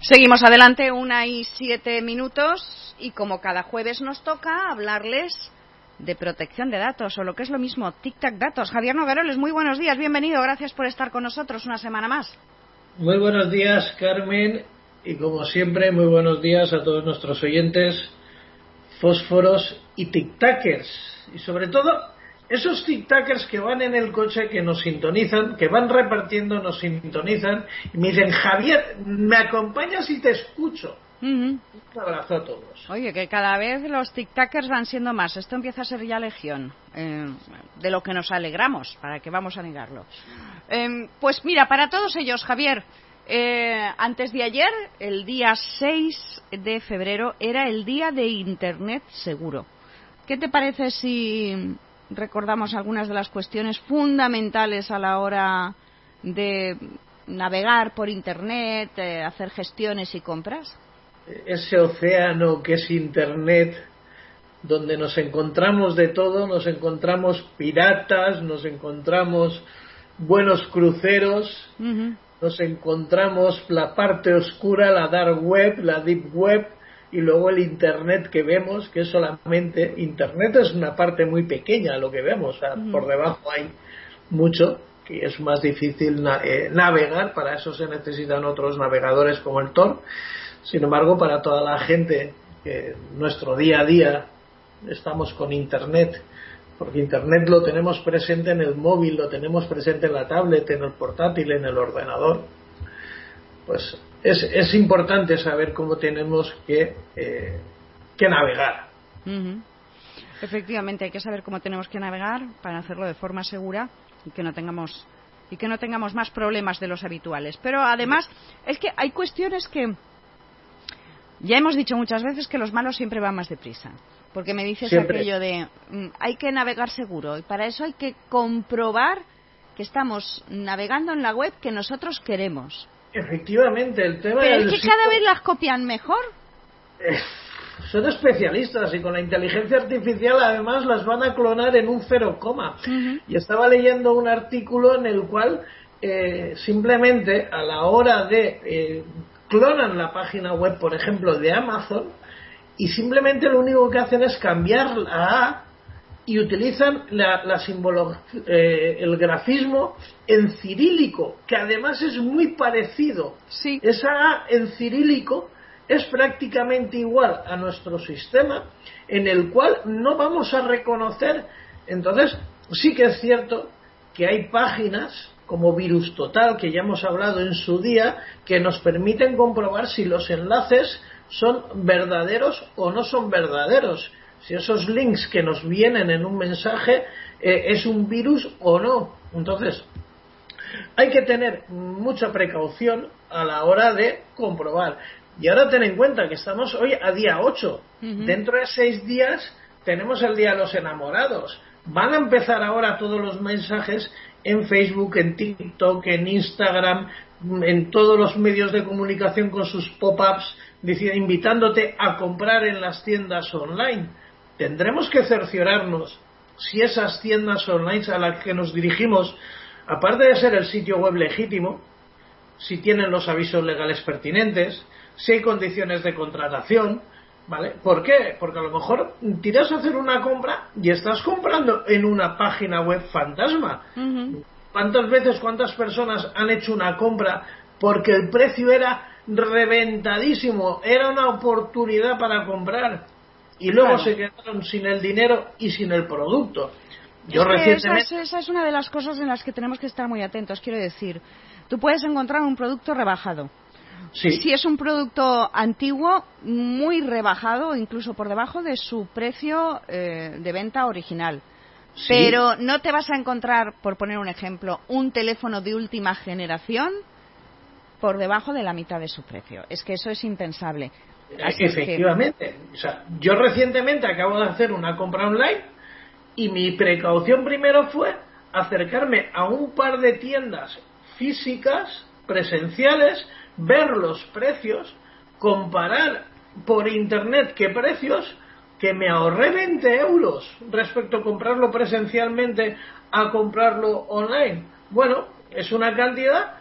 Seguimos adelante, 1:07, y como cada jueves nos toca hablarles de protección de datos, o lo que es lo mismo, Tic-Tac Datos. Javier Nogueroles, muy buenos días, bienvenido, gracias por estar con nosotros una semana más. Muy buenos días, Carmen, y como siempre, muy buenos días a todos nuestros oyentes, fósforos y tic-tackers, y sobre todo esos tic-tackers que van en el coche, que nos sintonizan, que van repartiendo, nos sintonizan, y me dicen, Javier, ¿me acompañas y te escucho? Un abrazo a todos. Oye, que cada vez los tic-tackers van siendo más. Esto empieza a ser ya legión. De lo que nos alegramos, ¿para qué vamos a negarlo? Pues mira, para todos ellos, Javier, antes de ayer, el día 6 de febrero, era el día de Internet seguro. ¿Qué te parece si recordamos algunas de las cuestiones fundamentales a la hora de navegar por Internet, hacer gestiones y compras? Ese océano que es Internet, donde nos encontramos de todo, nos encontramos piratas, nos encontramos buenos cruceros, nos encontramos la parte oscura, la dark web, la deep web, y luego el Internet que vemos, que es solamente Internet, es una parte muy pequeña lo que vemos, o sea, por debajo hay mucho que es más difícil navegar. Para eso se necesitan otros navegadores como el Tor. Sin embargo, para toda la gente que nuestro día a día estamos con Internet, porque Internet lo tenemos presente en el móvil, lo tenemos presente en la tablet, en el portátil, en el ordenador, pues es importante saber cómo tenemos que navegar. Efectivamente, hay que saber cómo tenemos que navegar para hacerlo de forma segura y que no tengamos más problemas de los habituales. Pero además es que hay cuestiones que ya hemos dicho muchas veces, que los malos siempre van más deprisa, porque me dices siempre aquello de hay que navegar seguro, y para eso hay que comprobar que estamos navegando en la web que nosotros queremos. Efectivamente, el tema. Pero es que cada vez las copian mejor. Son especialistas, y con la inteligencia artificial además las van a clonar en un 0, y estaba leyendo un artículo en el cual simplemente a la hora de clonan la página web, por ejemplo, de Amazon, y simplemente lo único que hacen es cambiar la A y utilizan el grafismo en cirílico, que además es muy parecido. Sí. Esa A en cirílico es prácticamente igual a nuestro sistema, en el cual no vamos a reconocer. Entonces, sí que es cierto que hay páginas como Virus Total, que ya hemos hablado en su día, que nos permiten comprobar si los enlaces son verdaderos o no son verdaderos, si esos links que nos vienen en un mensaje es un virus o no. Entonces, hay que tener mucha precaución a la hora de comprobar. Y ahora ten en cuenta que estamos hoy a día 8. Dentro de 6 días tenemos el Día de los Enamorados. Van a empezar ahora todos los mensajes en Facebook, en TikTok, en Instagram, en todos los medios de comunicación con sus pop-ups, invitándote a comprar en las tiendas online. Tendremos que cerciorarnos si esas tiendas online a las que nos dirigimos, aparte de ser el sitio web legítimo, si tienen los avisos legales pertinentes, si hay condiciones de contratación, ¿vale? ¿Por qué? Porque a lo mejor tiras a hacer una compra y estás comprando en una página web fantasma. ¿Cuántas personas han hecho una compra porque el precio era reventadísimo, era una oportunidad para comprar, y luego se quedaron sin el dinero y sin el producto? Esa es una de las cosas en las que tenemos que estar muy atentos. Quiero decir, tú puedes encontrar un producto rebajado. Sí. Si es un producto antiguo, muy rebajado, incluso por debajo de su precio de venta original. Sí. Pero no te vas a encontrar, por poner un ejemplo, un teléfono de última generación por debajo de la mitad de su precio. Es que eso es impensable. Efectivamente. O sea, yo recientemente acabo de hacer una compra online y mi precaución primero fue acercarme a un par de tiendas físicas, presenciales, ver los precios, comparar por internet qué precios, que me ahorré 20 euros respecto a comprarlo presencialmente a comprarlo online. Bueno, es una cantidad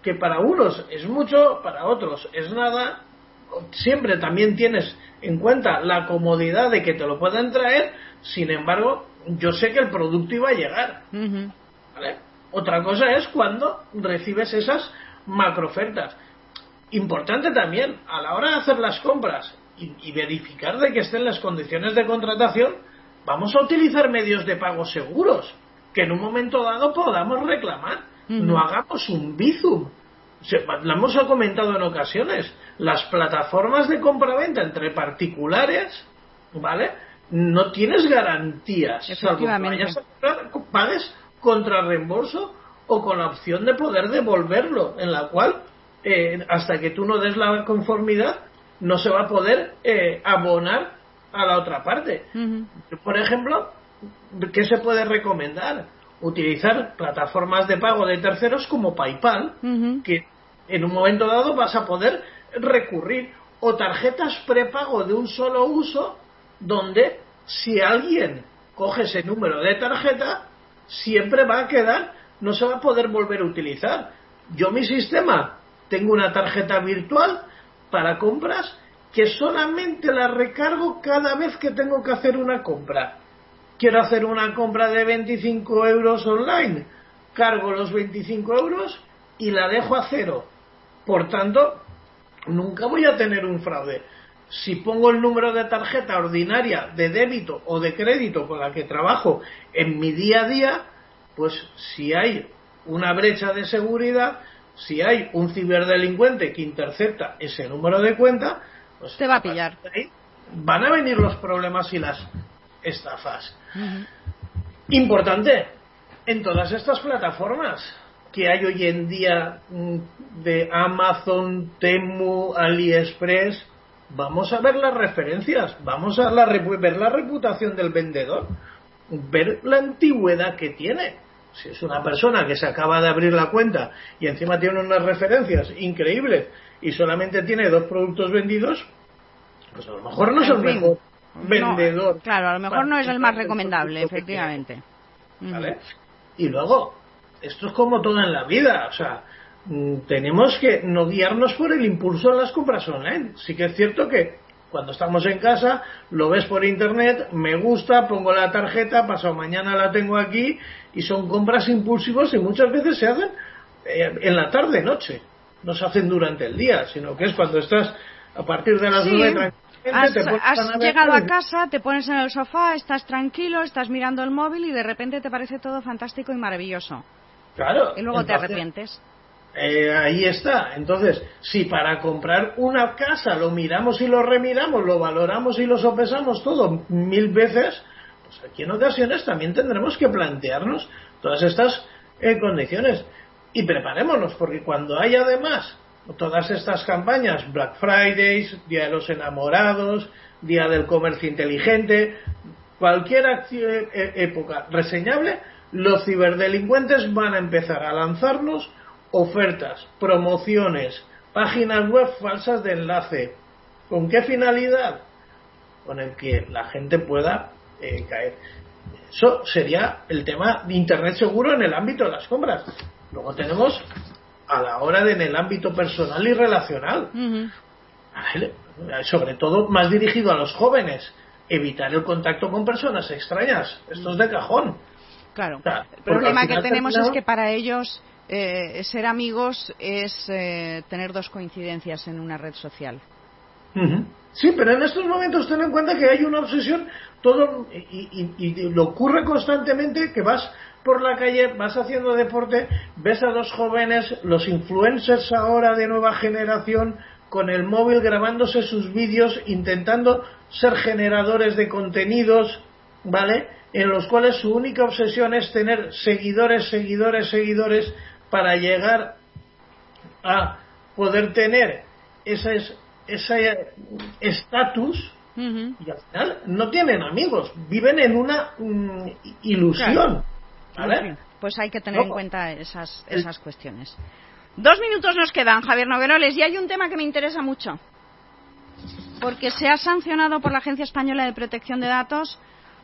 que para unos es mucho, para otros es nada. Siempre también tienes en cuenta la comodidad de que te lo puedan traer. Sin embargo, yo sé que el producto iba a llegar. ¿Vale? Otra cosa es cuando recibes esas macroofertas. Importante también, a la hora de hacer las compras y verificar de que estén las condiciones de contratación, vamos a utilizar medios de pago seguros, que en un momento dado podamos reclamar. No hagamos un bizum. Lo hemos comentado en ocasiones. Las plataformas de compraventa entre particulares, ¿vale? No tienes garantías, salvo que vayas a comprar, pagues contra reembolso o con la opción de poder devolverlo, en la cual hasta que tú no des la conformidad no se va a poder abonar a la otra parte. Por ejemplo, ¿qué se puede recomendar? Utilizar plataformas de pago de terceros como PayPal, que en un momento dado vas a poder recurrir, o tarjetas prepago de un solo uso, donde si alguien coge ese número de tarjeta siempre va a quedar, no se va a poder volver a utilizar. Yo mi sistema tengo una tarjeta virtual para compras que solamente la recargo cada vez que tengo que hacer una compra. Quiero hacer una compra de 25 euros online, cargo los 25 euros y la dejo a cero. Por tanto, nunca voy a tener un fraude. Si pongo el número de tarjeta ordinaria de débito o de crédito con la que trabajo en mi día a día, pues si hay una brecha de seguridad, si hay un ciberdelincuente que intercepta ese número de cuenta, pues te va a pillar. Ahí van a venir los problemas y las estafas. Importante, en todas estas plataformas que hay hoy en día de Amazon, Temu, AliExpress, vamos a ver las referencias, vamos a ver la reputación del vendedor, ver la antigüedad que tiene. Si es una persona que se acaba de abrir la cuenta y encima tiene unas referencias increíbles y solamente tiene 2 productos vendidos, pues a lo mejor no es el mejor vendedor. No, claro, a lo mejor no es el más recomendable, efectivamente. ¿Vale? Y luego, esto es como todo en la vida, o sea, tenemos que no guiarnos por el impulso en las compras online. Sí que es cierto que cuando estamos en casa, lo ves por internet, me gusta, pongo la tarjeta, pasado mañana la tengo aquí, y son compras impulsivas y muchas veces se hacen en la tarde, noche. No se hacen durante el día, sino que es cuando estás a partir de las 9. Has llegado a casa, te pones en el sofá, estás tranquilo, estás mirando el móvil y de repente te parece todo fantástico y maravilloso. Claro. Y luego te arrepientes. Ahí está. Entonces, si para comprar una casa lo miramos y lo remiramos, lo valoramos y lo sopesamos todo 1000 veces, pues aquí en ocasiones también tendremos que plantearnos todas estas condiciones. Y preparémonos, porque cuando hay además todas estas campañas, Black Fridays, Día de los Enamorados, Día del Comercio Inteligente, cualquier época reseñable, los ciberdelincuentes van a empezar a lanzarnos ofertas, promociones, páginas web falsas de enlace. ¿Con qué finalidad? Con el que la gente pueda caer. Eso sería el tema de Internet seguro en el ámbito de las compras. Luego tenemos a la hora de en el ámbito personal y relacional. Sobre todo más dirigido a los jóvenes. Evitar el contacto con personas extrañas. Esto es de cajón. Claro. O sea, el problema que tenemos es que para ellos ser amigos es tener 2 coincidencias en una red social. Sí, pero en estos momentos ten en cuenta que hay una obsesión todo y lo ocurre constantemente, que vas por la calle, vas haciendo deporte, ves a 2 jóvenes, los influencers ahora de nueva generación, con el móvil grabándose sus vídeos, intentando ser generadores de contenidos, ¿vale? En los cuales su única obsesión es tener seguidores para llegar a poder tener ese estatus, y al final no tienen amigos, viven en una ilusión. Claro. ¿Vale? Pues hay que tener en cuenta esas cuestiones. 2 minutos nos quedan, Javier Nogueroles, y hay un tema que me interesa mucho, porque se ha sancionado por la Agencia Española de Protección de Datos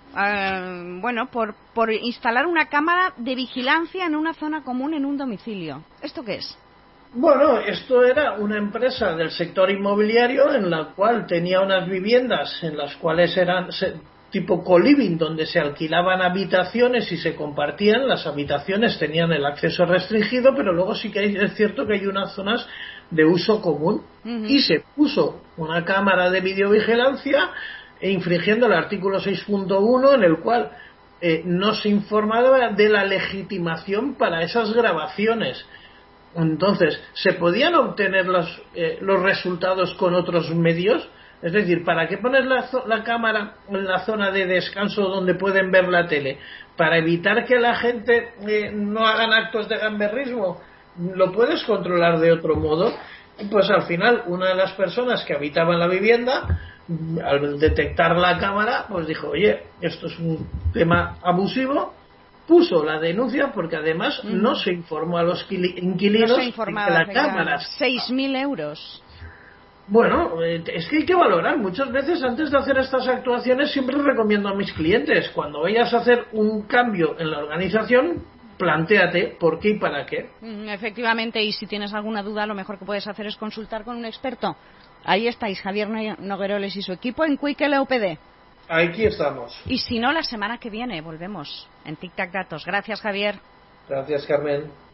por instalar una cámara de vigilancia en una zona común en un domicilio. ¿Esto qué es? Bueno, esto era una empresa del sector inmobiliario en la cual tenía unas viviendas en las cuales eran tipo co-living, donde se alquilaban habitaciones y se compartían. Las habitaciones tenían el acceso restringido, pero luego sí que es cierto que hay unas zonas de uso común. Y se puso una cámara de videovigilancia infringiendo el artículo 6.1, en el cual no se informaba de la legitimación para esas grabaciones. Entonces, ¿se podían obtener los resultados con otros medios? Es decir, ¿para qué pones la cámara en la zona de descanso donde pueden ver la tele? ¿Para evitar que la gente no hagan actos de gamberrismo? ¿Lo puedes controlar de otro modo? Pues al final, una de las personas que habitaba en la vivienda, al detectar la cámara, pues dijo, oye, esto es un tema abusivo, puso la denuncia porque además no se informó a los inquilinos no se informaba de la cámara. 6.000 euros. Bueno, es que hay que valorar. Muchas veces antes de hacer estas actuaciones siempre recomiendo a mis clientes, cuando vayas a hacer un cambio en la organización, plantéate por qué y para qué. Efectivamente, y si tienes alguna duda, lo mejor que puedes hacer es consultar con un experto. Ahí estáis, Javier Nogueroles y su equipo en Quick LOPD. Aquí estamos. Y si no, la semana que viene volvemos en Tic Tac Datos. Gracias, Javier. Gracias, Carmen.